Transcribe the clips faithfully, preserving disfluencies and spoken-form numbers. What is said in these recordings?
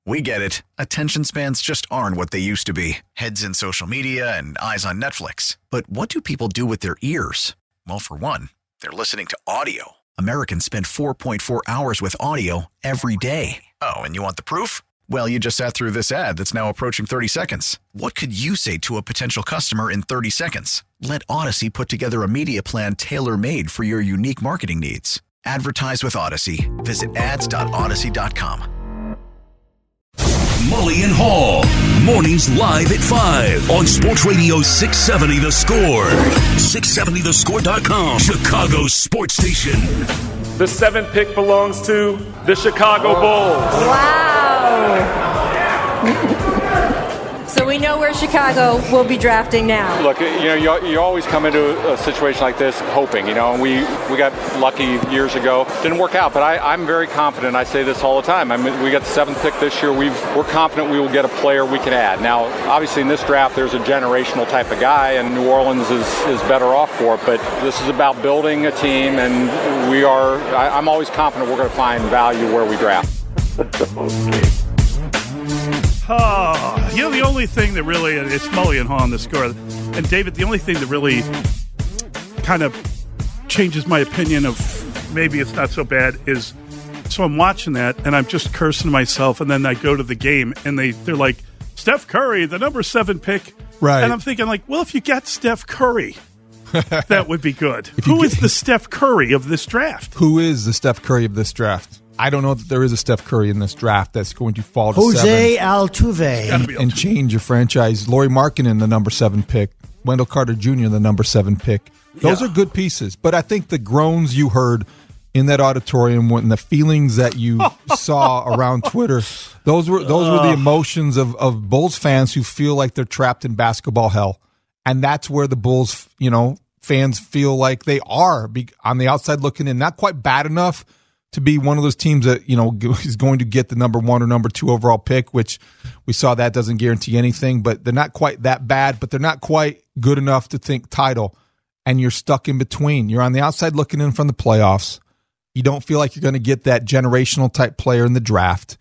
We get it. Attention spans just aren't what they used to be. Heads in social media and eyes on Netflix. But what do people do with their ears? Well, for one, they're listening to audio. Americans spend four point four hours with audio every day. Oh, and you want the proof? Well, you just sat through this ad that's now approaching thirty seconds. What could you say to a potential customer in thirty seconds? Let Odyssey put together a media plan tailor-made for your unique marketing needs. Advertise with Odyssey. Visit ads dot odyssey dot com. Mully and Haugh, mornings live at five on Sports Radio six seventy The Score. six seventy the score dot com, Chicago's sports station. The seventh pick belongs to the Chicago Bulls. Wow. So we know where Chicago will be drafting now. Look, you know, you, you always come into a situation like this hoping, you know, and we, we got lucky years ago. Didn't work out, but I, I'm very confident. I say this all the time. I mean, we got the seventh pick this year. We've, we're confident we will get a player we can add. Now, obviously in this draft, there's a generational type of guy, and New Orleans is, is better off for it, but this is about building a team, and we are, I, I'm always confident we're going to find value where we draft. Okay. Oh, you know, the only thing that really, it's Mully and Haugh on the Score. And David, the only thing that really kind of changes my opinion of maybe it's not so bad is, so I'm watching that and I'm just cursing myself, and then I go to the game and they, they're like, Steph Curry, the number seven pick. Right. And I'm thinking like, well, if you got Steph Curry, that would be good. Who get, is the Steph Curry of this draft? Who is the Steph Curry of this draft? I don't know that there is a Steph Curry in this draft that's going to fall to Jose seven. Altuve. And, and change your franchise. Lauri Markkanen, the number seven pick. Wendell Carter Junior, the number seven pick. Those yeah. are good pieces. But I think the groans you heard in that auditorium and the feelings that you saw around Twitter, those were those were the emotions of, of Bulls fans who feel like they're trapped in basketball hell. And that's where the Bulls, you know, fans feel like they are on the outside looking in. Not quite bad enough to be one of those teams that, you know, is going to get the number one or number two overall pick, which we saw that doesn't guarantee anything, but they're not quite that bad, but they're not quite good enough to think title, and you're stuck in between. You're on the outside looking in from the playoffs. You don't feel like you're going to get that generational type player in the draft.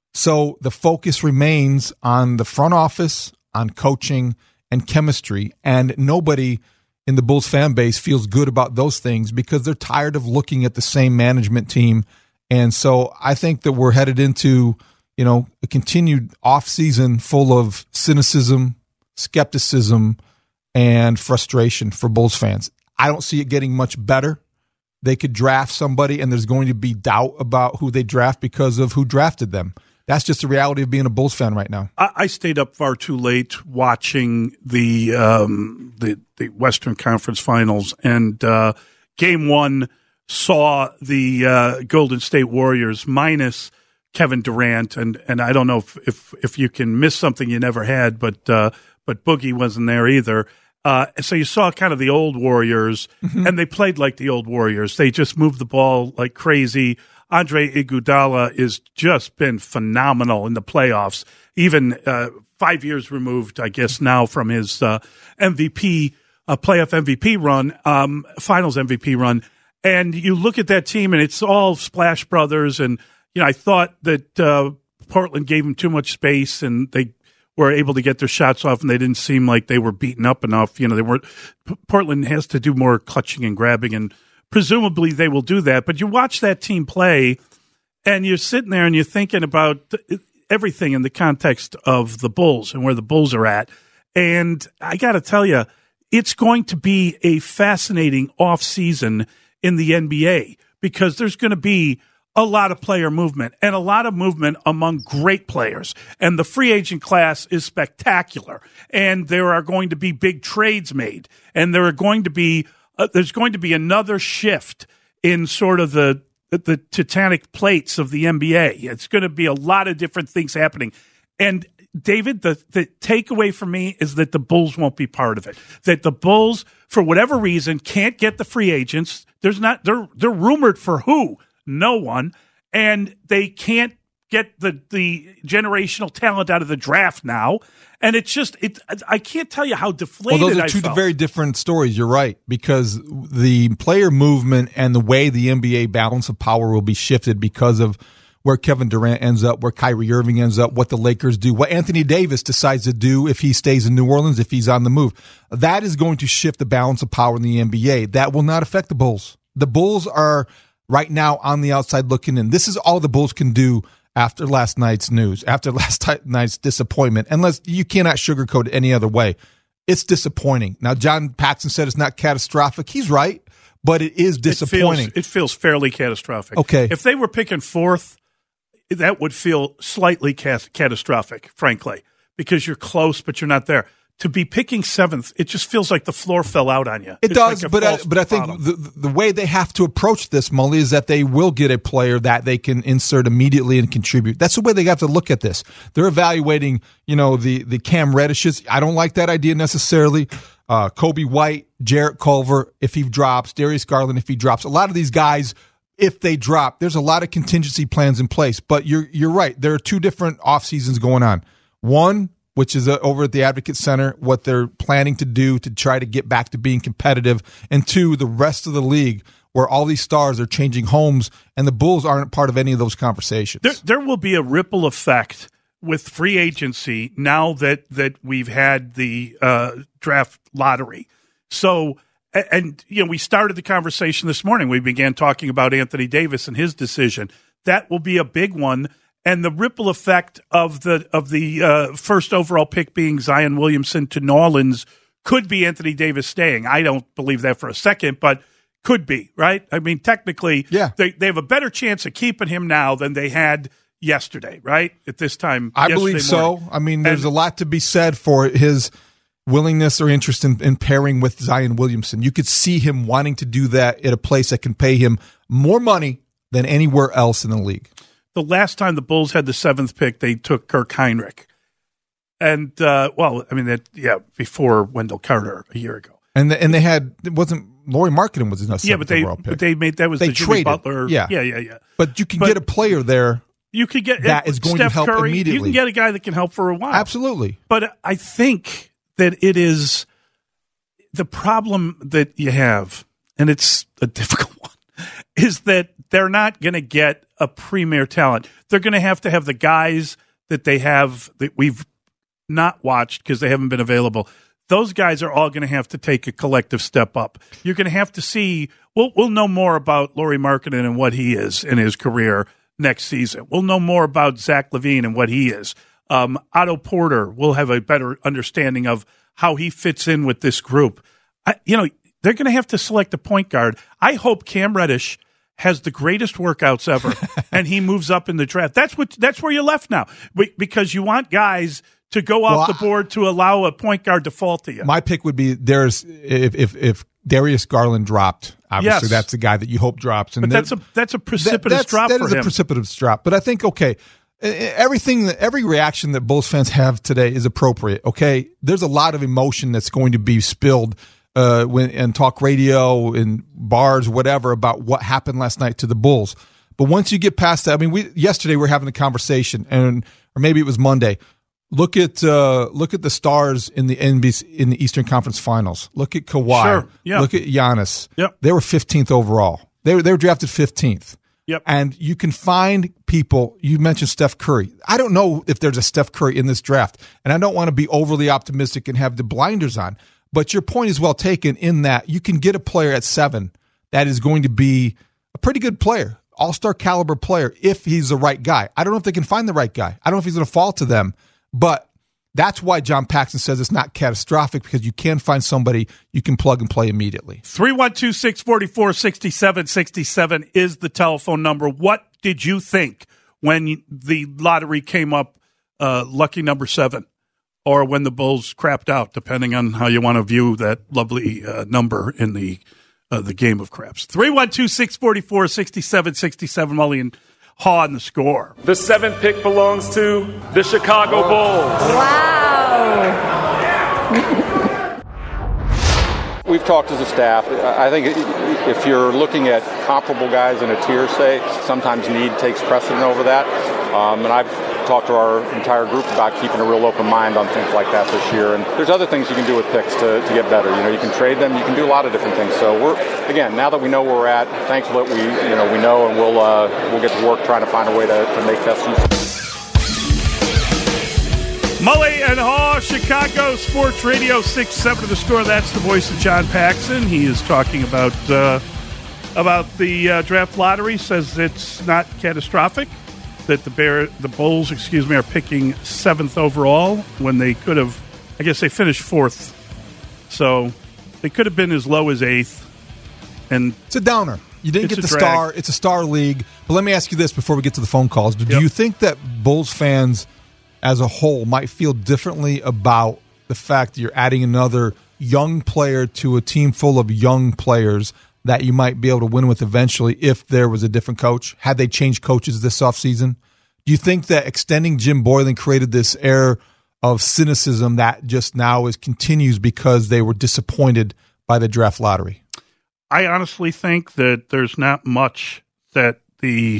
So the focus remains on the front office, on coaching, and chemistry, and nobody in the Bulls fan base feels good about those things because they're tired of looking at the same management team. And so I think that we're headed into, you know, a continued off season full of cynicism, skepticism, and frustration for Bulls fans. I don't see it getting much better. They could draft somebody and there's going to be doubt about who they draft because of who drafted them. That's just the reality of being a Bulls fan right now. I, I stayed up far too late watching the um, the, the Western Conference Finals, and uh, Game One saw the uh, Golden State Warriors minus Kevin Durant, and, and I don't know if, if if you can miss something you never had, but uh, but Boogie wasn't there either. Uh, so you saw kind of the old Warriors, mm-hmm. and they played like the old Warriors. They just moved the ball like crazy. Andre Iguodala has just been phenomenal in the playoffs, even uh, five years removed, I guess, now from his uh, M V P, uh, playoff M V P run, um, finals M V P run. And you look at that team, and it's all Splash Brothers. And, you know, I thought that uh, Portland gave them too much space, and they were able to get their shots off, and they didn't seem like they were beaten up enough. You know, they weren't. Portland has to do more clutching and grabbing, and presumably they will do that. But you watch that team play, and you're sitting there and you're thinking about everything in the context of the Bulls and where the Bulls are at. And I got to tell you, it's going to be a fascinating offseason in the N B A because there's going to be a lot of player movement and a lot of movement among great players. And the free agent class is spectacular. And there are going to be big trades made. And there are going to be Uh, there's going to be another shift in sort of the the tectonic plates of the N B A. It's going to be a lot of different things happening. And, David, the, the takeaway for me is that the Bulls won't be part of it. That the Bulls, for whatever reason, can't get the free agents. There's not. They're they're rumored for who? No one. And they can't get the, the generational talent out of the draft now. And it's just, it. I can't tell you how deflated I Well, those are two felt. very different stories. You're right, because the player movement and the way the N B A balance of power will be shifted because of where Kevin Durant ends up, where Kyrie Irving ends up, what the Lakers do, what Anthony Davis decides to do if he stays in New Orleans, if he's on the move. That is going to shift the balance of power in the N B A. That will not affect the Bulls. The Bulls are right now on the outside looking in. This is all the Bulls can do after last night's news, after last night's disappointment, unless you cannot sugarcoat it any other way. It's disappointing. Now, John Paxson said it's not catastrophic. He's right, but it is disappointing. It feels, it feels fairly catastrophic. Okay. If they were picking fourth, that would feel slightly cat- catastrophic, frankly, because you're close, but you're not there. To be picking seventh, it just feels like the floor fell out on you. It it's does, like but I, false but I think bottom. the, the way they have to approach this, Mully, is that they will get a player that they can insert immediately and contribute. That's the way they have to look at this. They're evaluating, you know, the the Cam Reddishes. I don't like that idea necessarily. Uh, Kobe White, Jarrett Culver, if he drops, Darius Garland, if he drops. A lot of these guys, if they drop, there's a lot of contingency plans in place. But you're you're right. There are two different off seasons going on. One, which is uh, over at the Advocate Center, what they're planning to do to try to get back to being competitive. And two, the rest of the league, where all these stars are changing homes, and the Bulls aren't part of any of those conversations. There, there will be a ripple effect with free agency now that, that we've had the uh, draft lottery. So, and, you know, we started the conversation this morning. We began talking about Anthony Davis and his decision. That will be a big one. And the ripple effect of the of the uh, first overall pick being Zion Williamson to New Orleans could be Anthony Davis staying. I don't believe that for a second, but could be, right? I mean, technically, yeah. they, they have a better chance of keeping him now than they had yesterday, right? At this time, I believe so. morning. I mean, there's and, a lot to be said for his willingness or interest in, in pairing with Zion Williamson. You could see him wanting to do that at a place that can pay him more money than anywhere else in the league. The last time the Bulls had the seventh pick, they took Kirk Heinrich. And, uh, well, I mean, that yeah, before Wendell Carter a year ago. And the, and they had, it wasn't, Lauri Markkanen was in a seventh yeah, but they, overall pick. but they made, that was they the Jimmy traded. Butler. Yeah. yeah, yeah, yeah. But you can but get a player there you could get, that is going Steph to help Curry, immediately. You can get a guy that can help for a while. Absolutely. But I think that it is the problem that you have, and it's a difficult one, is that they're not going to get a premier talent. They're going to have to have the guys that they have that we've not watched because they haven't been available. Those guys are all going to have to take a collective step up. You're going to have to see. We'll we'll know more about Lauri Markkanen and what he is in his career next season. We'll know more about Zach LaVine and what he is. Um, Otto Porter will have a better understanding of how he fits in with this group. I, you know, they're going to have to select a point guard. I hope Cam Reddish has the greatest workouts ever, and he moves up in the draft. That's what. That's where you're left now, because you want guys to go off well, the board to allow a point guard to fall to you. My pick would be there's if if, if Darius Garland dropped. Obviously, yes. that's the guy that you hope drops. And but that's a that's a precipitous that, drop that for is him. a precipitous drop. But I think okay, everything every reaction that Bulls fans have today is appropriate. Okay, there's a lot of emotion that's going to be spilled. Uh, when and talk radio and bars, whatever, about what happened last night to the Bulls. But once you get past that, I mean, we yesterday we were having a conversation, and or maybe it was Monday. Look at uh, look at the stars in the N B C, in the Eastern Conference Finals. Look at Kawhi. Sure, yeah. Look at Giannis. Yep. They were fifteenth overall. They were they were drafted fifteenth. Yep. And you can find people. You mentioned Steph Curry. I don't know if there's a Steph Curry in this draft, and I don't want to be overly optimistic and have the blinders on. But your point is well taken in that you can get a player at seven that is going to be a pretty good player, all-star caliber player, if he's the right guy. I don't know if they can find the right guy. I don't know if he's going to fall to them. But that's why John Paxson says it's not catastrophic, because you can find somebody you can plug and play immediately. three one two, six four four, six seven six seven is the telephone number. What did you think when the lottery came up, uh, lucky number seven? Or when the Bulls crapped out, depending on how you want to view that lovely uh, number in the uh, the game of craps. three one two, six four four, six seven six seven, Mully and Haw on the score. The seventh pick belongs to the Chicago Bulls. Wow. We've talked as a staff. I think if you're looking at comparable guys in a tier, say, sometimes need takes precedent over that. Um, and I've talked to our entire group about keeping a real open mind on things like that this year. And there's other things you can do with picks to, to get better. You know, you can trade them. You can do a lot of different things. So we're again, now that we know where we're at, thankful that we you know we know, and we'll uh, we'll get to work trying to find a way to, to make best use of it. Mully and Haw, Chicago Sports Radio six seven of the Score. That's the voice of John Paxson. He is talking about uh, about the uh, draft lottery. Says it's not catastrophic. That the Bear, the Bulls, excuse me, are picking seventh overall when they could have. I guess they finished fourth, so they could have been as low as eighth. And it's a downer. You didn't get the drag. star. It's a star league. But let me ask you this before we get to the phone calls: Do Yep. you think that Bulls fans, as a whole, might feel differently about the fact that you're adding another young player to a team full of young players that you might be able to win with eventually if there was a different coach? Had they changed coaches this offseason? Do you think that extending Jim Boylan created this air of cynicism that just now is continues because they were disappointed by the draft lottery? I honestly think that there's not much that the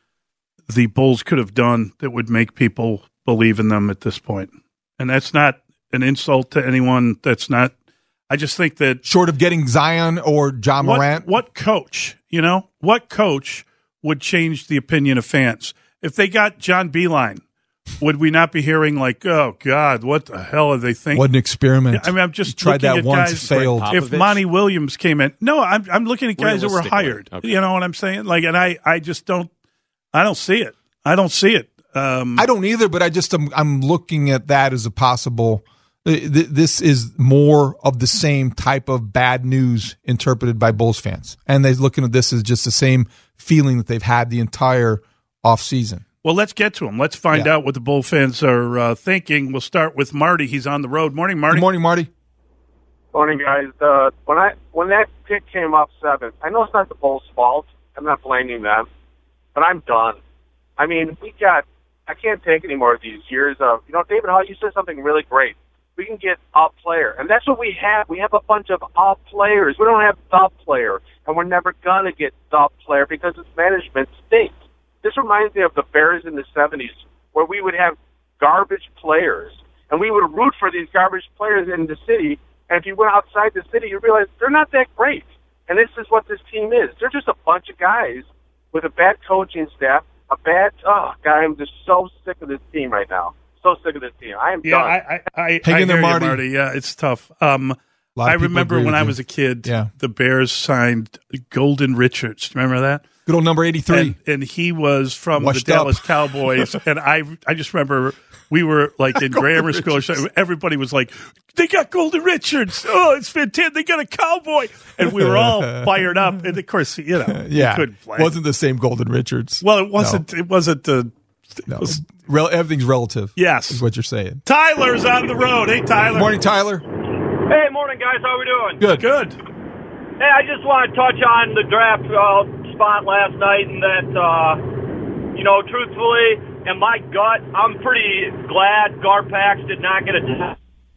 the Bulls could have done that would make people believe in them at this point. And that's not an insult to anyone. That's not I just think that short of getting Zion or John what, Morant, what coach, you know, what coach would change the opinion of fans? If they got John Beilein, would we not be hearing like, oh God, what the hell are they thinking? what an experiment. I mean, I'm just You tried looking that at once, guys, failed. If Monty Williams came in, no, I'm I'm looking at guys that were hired. Okay. You know what I'm saying? Like, and I, I just don't, I don't see it. I don't see it. Um, I don't either, but I just am, I'm looking at that as a possible. This is more of the same type of bad news interpreted by Bulls fans, and they're looking at this as just the same feeling that they've had the entire offseason. Well, let's get to them. Let's find Yeah. out what the Bull fans are uh, thinking. We'll start with Marty. He's on the road. Morning, Marty. Good morning, Marty. Morning, guys. Uh, when I when that pick came up seventh, I know it's not the Bulls' fault. I'm not blaming them, but I'm done. I mean, we got. I can't take any more of these years of, you know, David Hall, you said something really great. We can get a player, and that's what we have. We have a bunch of a players. We don't have the player, and we're never gonna get the player because its management stinks. This reminds me of the Bears in the seventies, where we would have garbage players, and we would root for these garbage players in the city. And if you went outside the city, you realize they're not that great. And this is what this team is. They're just a bunch of guys with a bad coaching staff, a bad. Oh God, I'm just so sick of this team right now. So sick of this team. I am yeah, done. I, I, I, Hang I in there, hear you, Marty. Marty. Yeah, it's tough. Um, lot of I people remember agree when with I you. was a kid, Yeah. the Bears signed Golden Richards. Do you remember that? Good old number eighty-three. And, and he was from Washed the up. Dallas Cowboys. And I I just remember we were like in grammar school. So everybody was like, they got Golden Richards. Oh, it's fantastic. They got a cowboy. And we were all fired up. And of course, you know, yeah, you couldn't play. wasn't the same Golden Richards. Well, it wasn't. It wasn't the. No, Rel- everything's relative. Yes. is what you're saying. Tyler's on the road. Hey, Tyler. Morning, Tyler. Hey, morning, guys. How we doing? Good. Good. Hey, I just want to touch on the draft uh, spot last night, and that, uh, you know, truthfully, in my gut, I'm pretty glad Garpax did not get a t-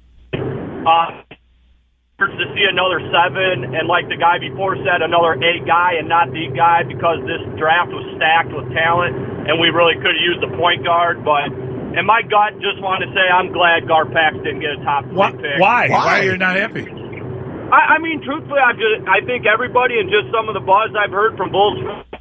uh, to see another seven, and like the guy before said, another eight guy and not the guy, because this draft was stacked with talent, and we really could have used a point guard. But in my gut, just want to say I'm glad Garpax didn't get a top twenty Why? pick. Why? Why? Why are you not happy? I, I mean, truthfully, I just I think everybody and just some of the buzz I've heard from Bulls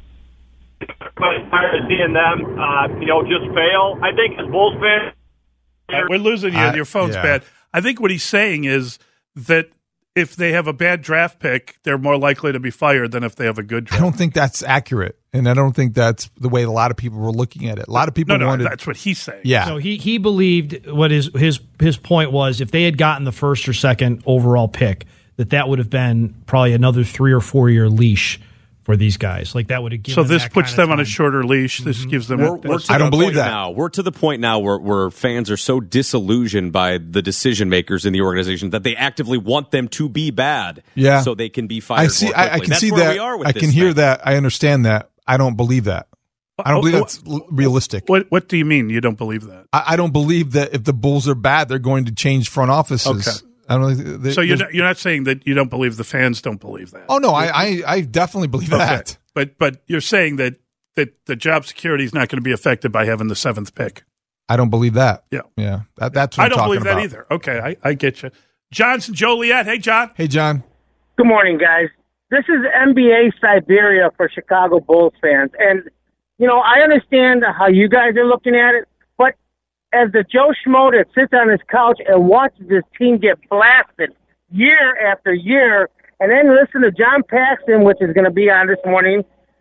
tired of seeing them, uh, you know, just fail. I think as Bulls fans, Uh, we're losing you. I- Your phone's yeah. bad. I think what he's saying is that if they have a bad draft pick, they're more likely to be fired than if they have a good I draft. don't think that's accurate, and I don't think that's the way a lot of people were looking at it. A lot of people No, no, wanted. that's what he's saying. yeah, So he he believed what his his his point was, if they had gotten the first or second overall pick, that that would have been probably another three or four year leash for these guys. Like that would have given So them this that puts kind of them on a time. shorter leash. This gives them. We're, a, we're to I the don't believe point that. now. We're to the point now where, where fans are so disillusioned by the decision makers in the organization that they actively want them to be bad, Yeah. so they can be fired. I see. more I, I quickly. can That's see where that. We are with I this can hear thing. that. I understand that. I don't believe that. I don't believe Oh, that's l- realistic. what What do you mean you don't believe that? I, I don't believe that if the Bulls are bad, they're going to change front offices. Okay. I don't. think they- So you're there's- not, you're not saying that you don't believe the fans don't believe that. Oh no, I, I I definitely believe Okay. that. But but you're saying that that the job security is not going to be affected by having the seventh pick. I don't believe that. Yeah. Yeah. That, that's what I I'm don't talking believe that about. either. Okay, I, I get you. Johnson Joliet. Hey, John. Hey, John. Good morning, guys. This is N B A Siberia for Chicago Bulls fans. And, you know, I understand how you guys are looking at it, but as the Joe Schmo that sits on his couch and watches this team get blasted year after year, and then listen to John Paxson, which is going to be on this morning,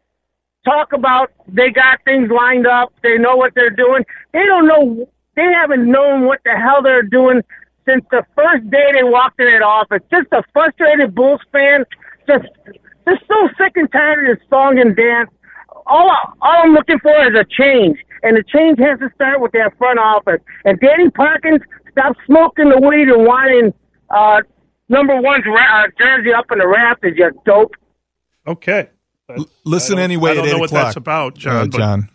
talk about they got things lined up, they know what they're doing. They don't know, they haven't known what the hell they're doing since the first day they walked in that office. Just a frustrated Bulls fan, just just so sick and tired of this song and dance. All, all I'm looking for is a change, and the change has to start with that front office. And Danny Parkins, stop smoking the weed and wanting uh, number one's ra- uh, jersey up in the rafters, you dope. Okay. L- listen I anyway I don't at know eight what o'clock. that's about, John. Uh, but, John.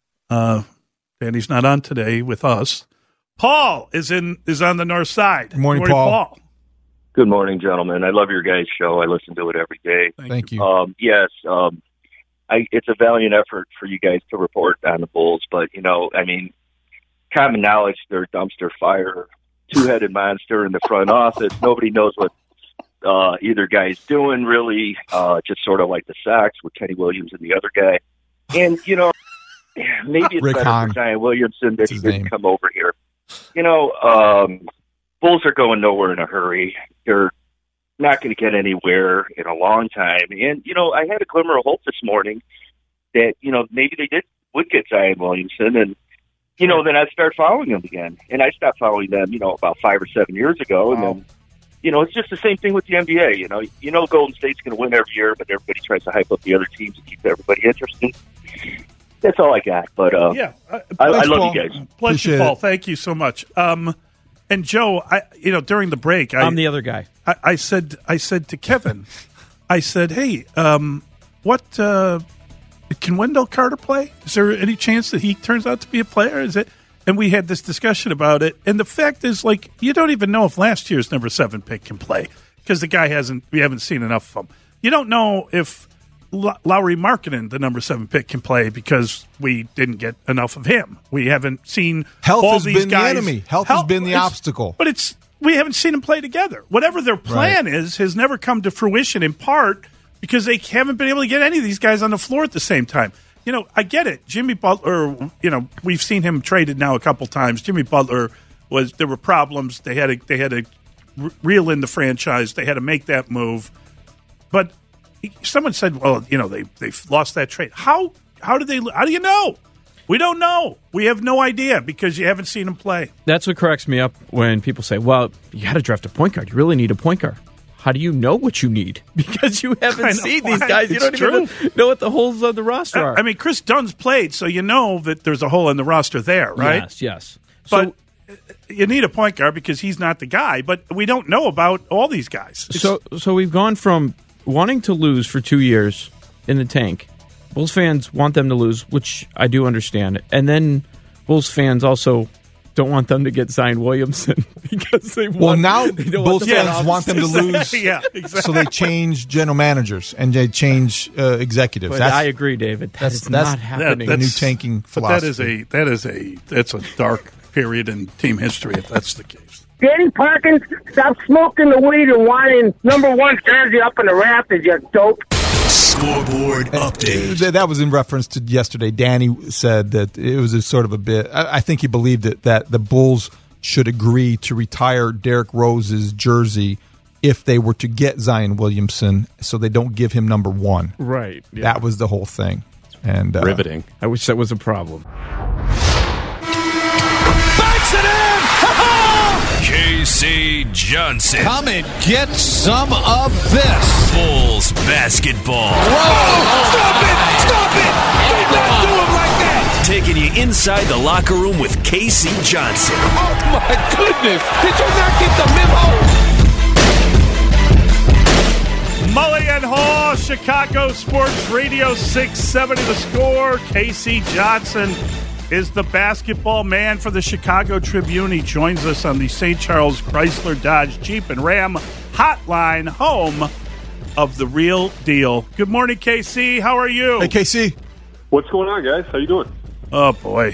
Uh, Danny's not on today with us. Paul is in is on the north side. Good morning, Good morning Paul. Paul. Good morning, gentlemen. I love your guys' show. I listen to it every day. Thank, Thank you. Um, yes, um, I, it's a valiant effort for you guys to report on the Bulls, but, you know, I mean, common knowledge, they're a dumpster fire, two-headed monster in the front office. Nobody knows what uh, either guy's doing, really, uh, just sort of like the Sox with Kenny Williams and the other guy. And, you know, maybe it's Rick better Hahn. for Zion Williamson that That's he his didn't name. come over here. You know, um, Bulls are going nowhere in a hurry. They're not going to get anywhere in a long time. And, you know, I had a glimmer of hope this morning that, you know, maybe they did would get Zion Williamson. And, you know, then I'd start following them again. And I stopped following them, you know, about five or seven years ago. Wow. And then, you know, it's just the same thing with the N B A. You know, you know Golden State's going to win every year, but everybody tries to hype up the other teams to keep everybody interested. That's all I got. But, uh, Yeah. Uh, I, I thanks, love Paul. you guys. Bless Appreciate you, Paul. it. Thank you so much. Um, and Joe, I you know during the break, I, I'm the other guy. I, I said I said to Kevin, I said, hey, um, what uh, can Wendell Carter play? Is there any chance that he turns out to be a player? Is it? And we had this discussion about it. And the fact is, like, you don't even know if last year's number seven pick can play because the guy hasn't. We haven't seen enough of him. You don't know if L- Lowry Markkanen, the number seven pick, can play because we didn't get enough of him. We haven't seen Health all has these been guys. the enemy. Health has been the it's- obstacle. But it's we haven't seen them play together. Whatever their plan is has never come to fruition, in part because they haven't been able to get any of these guys on the floor at the same time. You know, I get it. Jimmy Butler, you know, we've seen him traded now a couple times. Jimmy Butler was there were problems. They had to they had to re- reel in the franchise. They had to make that move. But someone said, "Well, you know, they they've lost that trade." How how did they? How do you know? We don't know. We have no idea because you haven't seen him play. That's what cracks me up when people say, well, you got to draft a point guard. You really need a point guard. How do you know what you need? Because you I haven't know. seen these guys. You It's don't true. even know what the holes on the roster are. I mean, Chris Dunn's played, so you know that there's a hole in the roster there, right? Yes, yes. But you need a point guard because he's not the guy. But we don't know about all these guys. It's- So, so we've gone from wanting to lose for two years in the tank. Bulls fans want them to lose, which I do understand. And then Bulls fans also don't want them to get Zion Williamson because they want. Well, now they don't Bulls want the front fans office want them to lose. yeah, exactly. So they change general managers and they change uh, executives. But That's, I agree, David. That that's- is that's- not happening. the new tanking But that is philosophy. a that is a that's a dark period in team history if that's the case. Danny Parkins, stop smoking the weed and wanting number one jersey up in the rafters, you dope. Scoreboard update. Th- That was in reference to yesterday. Danny said that it was a sort of a bit. I, I think he believed it, that the Bulls should agree to retire Derrick Rose's jersey if they were to get Zion Williamson, so they don't give him number one. Right. Yeah. That was the whole thing. And uh, riveting. I wish that was a problem. Backs it in! K C Johnson. Come and get some of this. Bulls basketball. Whoa! Stop it! Stop it! Do not do him like that! Taking you inside the locker room with K C Johnson. Oh, my goodness! Did you not get the memo? Mully and Haw, Chicago Sports Radio six seventy The Score. K C Johnson is the basketball man for the Chicago Tribune. He joins us on the Saint Charles Chrysler Dodge Jeep and Ram hotline, home of the real deal. Good morning, K C. How are you? Hey, K C. What's going on, guys? How you doing? Oh, boy.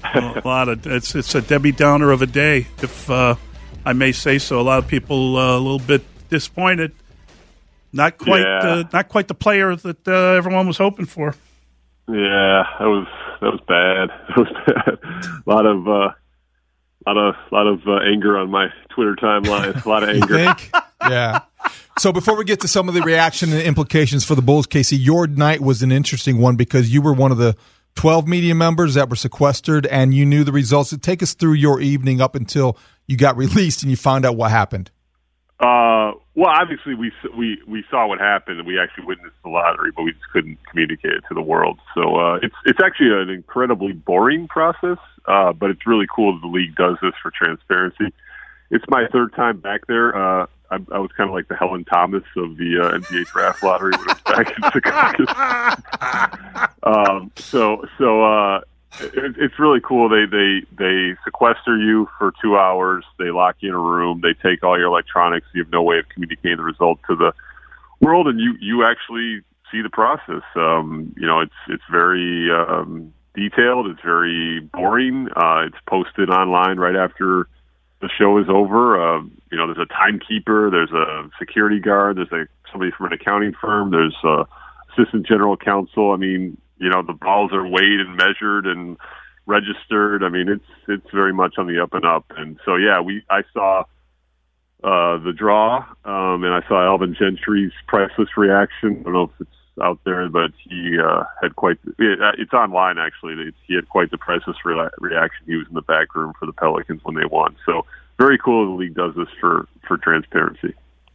a lot of it's it's a Debbie Downer of a day, if uh, I may say so. A lot of people uh, a little bit disappointed. Not quite, yeah. uh, not quite the player that uh, everyone was hoping for. Yeah, that was that was bad. That was bad. A lot of, uh, lot of, lot of uh, anger on my Twitter timeline. A lot of anger. You think? Yeah. So before we get to some of the reaction and implications for the Bulls, Casey, your night was an interesting one because you were one of the twelve media members that were sequestered, and you knew the results. Take us through your evening up until you got released and you found out what happened. Uh, well, obviously we we we saw what happened, and we actually witnessed the lottery, but we just couldn't communicate it to the world. So uh, it's it's actually an incredibly boring process, uh, but it's really cool that the league does this for transparency. It's my third time back there. Uh, I, I was kind of like the Helen Thomas of the uh, N B A draft lottery when I was back in Chicago. um, so so. Uh, It, it's really cool. They they they sequester you for two hours. They lock you in a room. They take all your electronics. You have no way of communicating the result to the world, and you you actually see the process. Um, you know, it's it's very um, detailed. It's very boring. Uh, it's posted online right after the show is over. Uh, you know, there's a timekeeper. There's a security guard. There's a somebody from an accounting firm. There's a assistant general counsel. I mean. You know, the balls are weighed and measured and registered. I mean, it's it's very much on the up and up. And so, yeah, we I saw uh, the draw, um, and I saw Alvin Gentry's priceless reaction. I don't know if it's out there, but he uh, had quite – it, it's online, actually. It's, he had quite the priceless re- reaction. He was in the back room for the Pelicans when they won. So very cool the league does this for, for transparency.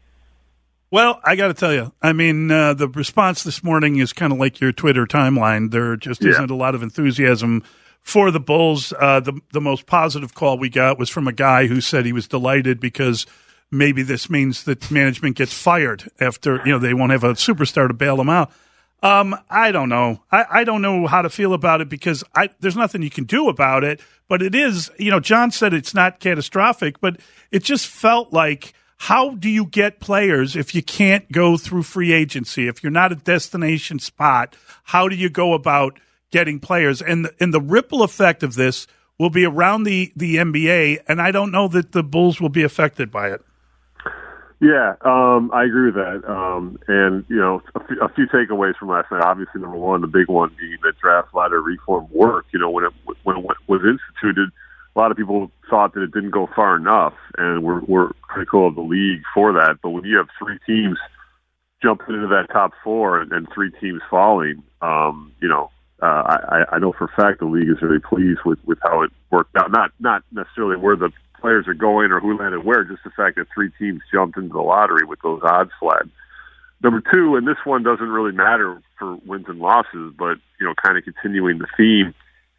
Well, I got to tell you, I mean, uh, the response this morning is kind of like your Twitter timeline. There just Yeah. isn't a lot of enthusiasm for the Bulls. Uh, the the most positive call we got was from a guy who said he was delighted because maybe this means that management gets fired after, you know, they won't have a superstar to bail them out. Um, I don't know. I, I don't know how to feel about it because I, there's nothing you can do about it. But it is, you know, John said it's not catastrophic, but it just felt like, how do you get players if you can't go through free agency? If you're not a destination spot, how do you go about getting players? And the, and the ripple effect of this will be around the, the N B A, and I don't know that the Bulls will be affected by it. Yeah, um, I agree with that. Um, and, you know, a few, a few takeaways from last night. Obviously, number one, the big one being that draft lottery reform worked. You know, when it, when it was instituted, a lot of people thought that it didn't go far enough, and we're, we're critical of the league for that. But when you have three teams jumping into that top four and, and three teams falling, um, you know, uh, I, I know for a fact the league is really pleased with, with how it worked out. Not not necessarily where the players are going or who landed where, just the fact that three teams jumped into the lottery with those odds flat. Number two, and this one doesn't really matter for wins and losses, but, you know, kind of continuing the theme,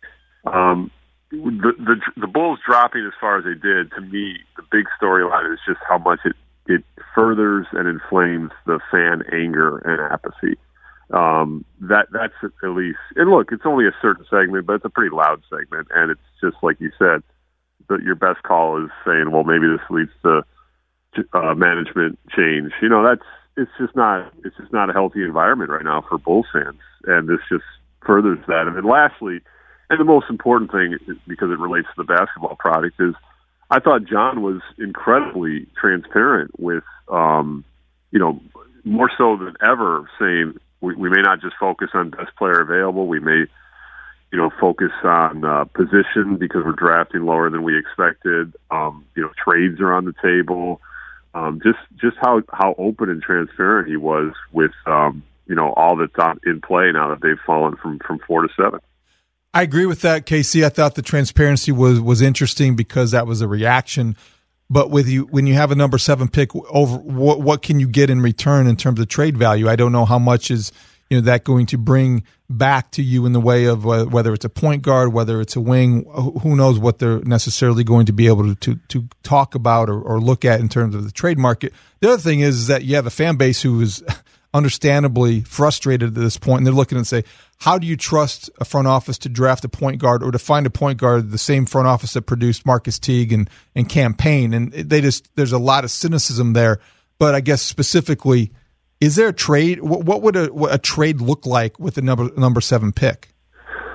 um, The, the the Bulls dropping as far as they did, to me, the big storyline is just how much it, it furthers and inflames the fan anger and apathy. Um, that that's at least, and look, it's only a certain segment, but it's a pretty loud segment, and it's just like you said, that your best call is saying, well, maybe this leads to uh, management change. You know, that's it's just not it's just not a healthy environment right now for Bulls fans, and this just furthers that. And then lastly. And the most important thing, because it relates to the basketball product, is I thought John was incredibly transparent with, um, you know, more so than ever, saying we, we may not just focus on best player available. We may, you know, focus on uh, position because we're drafting lower than we expected. Um, you know, trades are on the table. Um, just just how, how open and transparent he was with, um, you know, all that's on, in play now that they've fallen from, from four to seven. I agree with that, K C. I thought the transparency was was interesting because that was a reaction. But with you, when you have a number seven pick, over what what can you get in return in terms of trade value? I don't know how much is you know that going to bring back to you in the way of uh, whether it's a point guard, whether it's a wing. Who knows what they're necessarily going to be able to to, to talk about or, or look at in terms of the trade market. The other thing is, is that you have a fan base who is understandably frustrated at this point, and they're looking and say, how do you trust a front office to draft a point guard or to find a point guard, the same front office that produced Marcus Teague and, and Cam Payne? And they just, there's a lot of cynicism there. But I guess specifically, is there a trade? What, what would a, what a trade look like with the number number seven pick?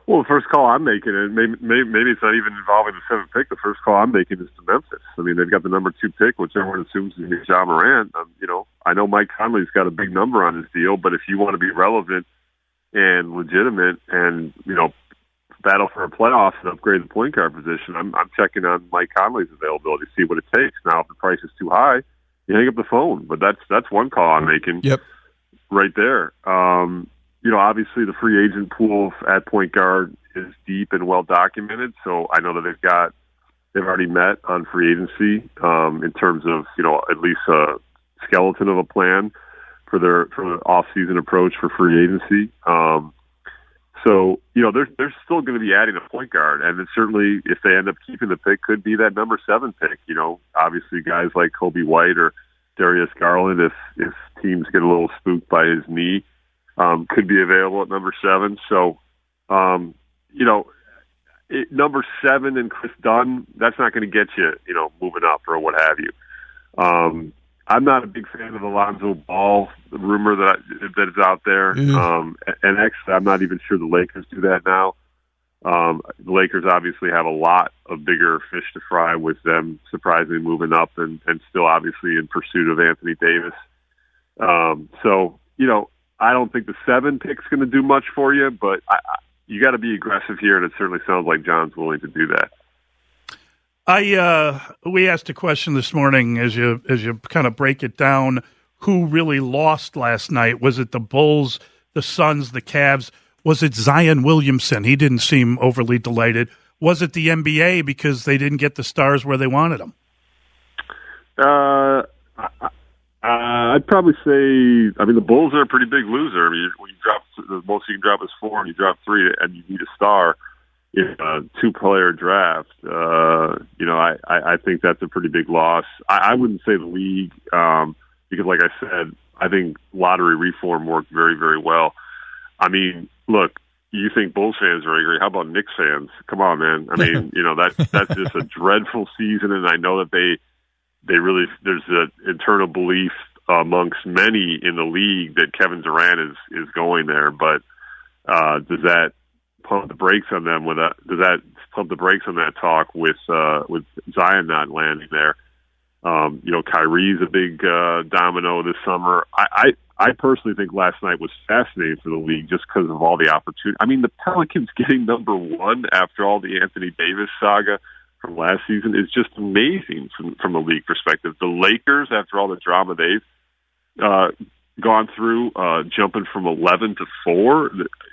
Well, the first call I'm making, and maybe, maybe maybe it's not even involving the seventh pick. The first call I'm making is to Memphis. I mean, they've got the number two pick, which everyone assumes is Ja Morant. Um, you know, I know Mike Conley's got a big number on his deal, but if you want to be relevant and legitimate, and you know, battle for a playoff and upgrade the point guard position, I'm I'm checking on Mike Conley's availability to see what it takes. Now, if the price is too high, you hang up the phone. But that's that's one call I'm making. Yep. Right there. Um, You know, obviously the free agent pool at point guard is deep and well documented. So I know that they've got, they've already met on free agency um, in terms of, you know, at least a skeleton of a plan for their for the off-season approach for free agency. Um, so, you know, they're, they're still going to be adding a point guard. And it certainly, if they end up keeping the pick, could be that number seven pick. You know, obviously guys like Kobe White or Darius Garland, if, if teams get a little spooked by his knee, Um, could be available at number seven. So, um, you know, it, number seven and Chris Dunn, that's not going to get you, you know, moving up or what have you. Um, I'm not a big fan of Alonzo Ball, the rumor that I, that is out there. Mm-hmm. Um, and actually, I'm not even sure the Lakers do that now. Um, the Lakers obviously have a lot of bigger fish to fry with them surprisingly moving up and, and still obviously in pursuit of Anthony Davis. Um, so, you know, I don't think the seven pick's going to do much for you, but I, I, you got to be aggressive here, and it certainly sounds like John's willing to do that. I uh, we asked a question this morning as you as you kind of break it down. Who really lost last night? Was it the Bulls, the Suns, the Cavs? Was it Zion Williamson? He didn't seem overly delighted. Was it the N B A because they didn't get the stars where they wanted them? Uh. I, Uh, I'd probably say, I mean, the Bulls are a pretty big loser. I mean, when you drop, the most you can drop is four, and you drop three, and you need a star in a two-player draft. Uh, you know, I, I, I think that's a pretty big loss. I, I wouldn't say the league, um, because like I said, I think lottery reform worked very, very well. I mean, look, you think Bulls fans are angry. How about Knicks fans? Come on, man. I mean, you know, that's, that's just a dreadful season, and I know that they, They really, there's an internal belief amongst many in the league that Kevin Durant is, is going there. But uh, does that pump the brakes on them? With a, does that pump the brakes on that talk with uh, with Zion not landing there? Um, you know, Kyrie's a big uh, domino this summer. I, I I personally think last night was fascinating for the league just because of all the opportunity. I mean, the Pelicans getting number one after all the Anthony Davis saga from last season is just amazing from, from a league perspective. The Lakers, after all the drama they've uh, gone through, uh, jumping from eleven to four,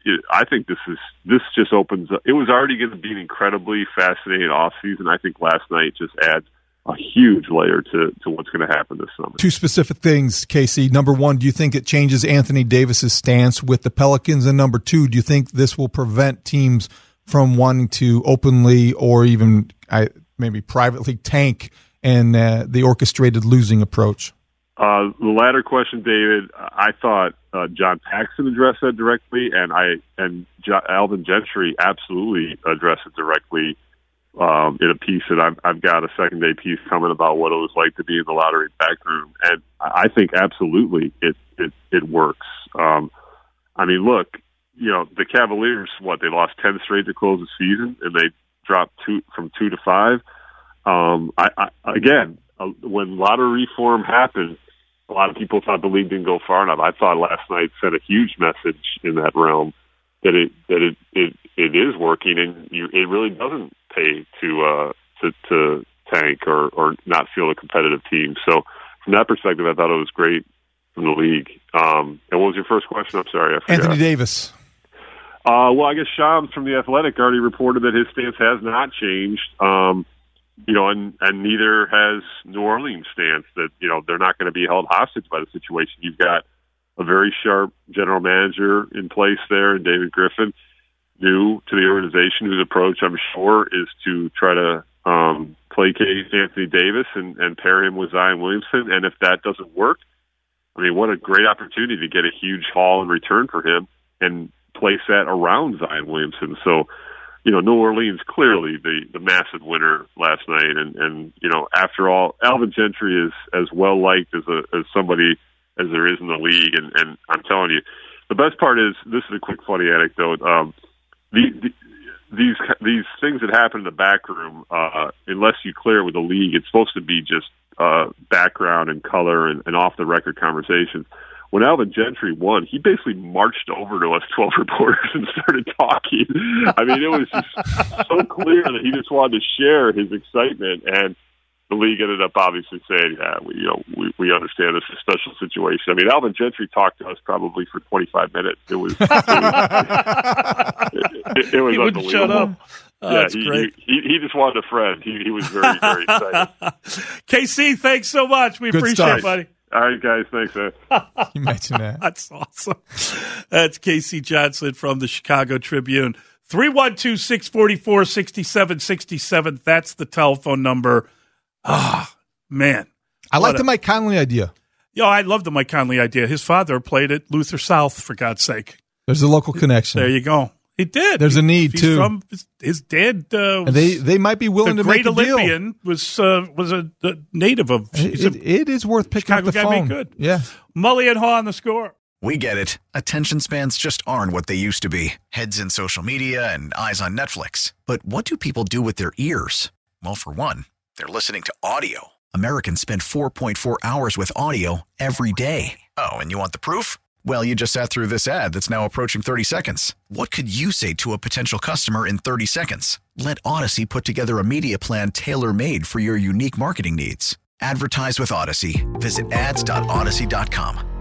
I think this is this just opens up. It was already going to be an incredibly fascinating offseason. I think last night just adds a huge layer to, to what's going to happen this summer. Two specific things, Casey. Number one, do you think it changes Anthony Davis's stance with the Pelicans? And number two, do you think this will prevent teams from wanting to openly or even I, maybe privately tank and uh, the orchestrated losing approach? Uh, the latter question, David, I thought uh, John Paxson addressed that directly, and I and jo- Alvin Gentry absolutely addressed it directly um, in a piece that I've, I've got a second day piece coming about what it was like to be in the lottery back room, and I think absolutely it it, it works. Um, I mean, look. You know, the Cavaliers, what, they lost ten straight to close the season, and they dropped two from two to five. Um, I, I, again, uh, when lottery reform happened, a lot of people thought the league didn't go far enough. I thought last night sent a huge message in that realm that it that it it, it is working, and you, it really doesn't pay to uh, to, to tank or, or not feel a competitive team. So from that perspective, I thought it was great from the league. Um, and what was your first question? I'm sorry, I forgot. Anthony Davis. Uh, well, I guess Shams from The Athletic already reported that his stance has not changed. Um, you know, and, and neither has New Orleans' stance that, you know, they're not going to be held hostage by the situation. You've got a very sharp general manager in place there, David Griffin, new to the organization, whose approach, I'm sure, is to try to um, placate Anthony Davis and, and pair him with Zion Williamson. And if that doesn't work, I mean, what a great opportunity to get a huge haul in return for him and place that around Zion Williamson. So, you know, New Orleans clearly the, the massive winner last night. And, and, you know, after all, Alvin Gentry is as well liked as a, as somebody as there is in the league. And, and I'm telling you, the best part is, this is a quick funny anecdote. Um, the, the, these these things that happen in the back room, uh, unless you clear with the league, it's supposed to be just uh, background and color and, and off the record conversations. When Alvin Gentry won, he basically marched over to us twelve reporters and started talking. I mean, it was just so clear that he just wanted to share his excitement, and the league ended up obviously saying, "Yeah, we you know we, we understand this is a special situation." I mean, Alvin Gentry talked to us probably for twenty-five minutes. It was it was, it, it was he unbelievable. Shut up. Oh, yeah, that's he, great. He, he he just wanted a friend. He he was very very excited. K C, thanks so much. We Good appreciate stuff. it, buddy. All right, guys. Thanks, man. You mentioned that. That's awesome. That's K C Johnson from the Chicago Tribune. three one two, six four four, six seven six seven. That's the telephone number. Ah, man. I like What the a- Mike Conley idea. Yo, I love the Mike Conley idea. His father played at Luther South, for God's sake. There's a local connection. There you go. He did. There's a need, He's too. From, his, his dad uh, was And they, they might be willing the to great make a deal. Olympian was uh, was a, a native of. He's It, a it is worth picking Chicago up the guy phone. made good. Yeah. Mully and Haw on the score. We get it. Attention spans just aren't what they used to be. Heads in social media and eyes on Netflix. But what do people do with their ears? Well, for one, they're listening to audio. Americans spend four point four hours with audio every day. Oh, and you want the proof? Well, you just sat through this ad that's now approaching thirty seconds. What could you say to a potential customer in thirty seconds? Let Odyssey put together a media plan tailor-made for your unique marketing needs. Advertise with Odyssey. Visit ads dot odyssey dot com.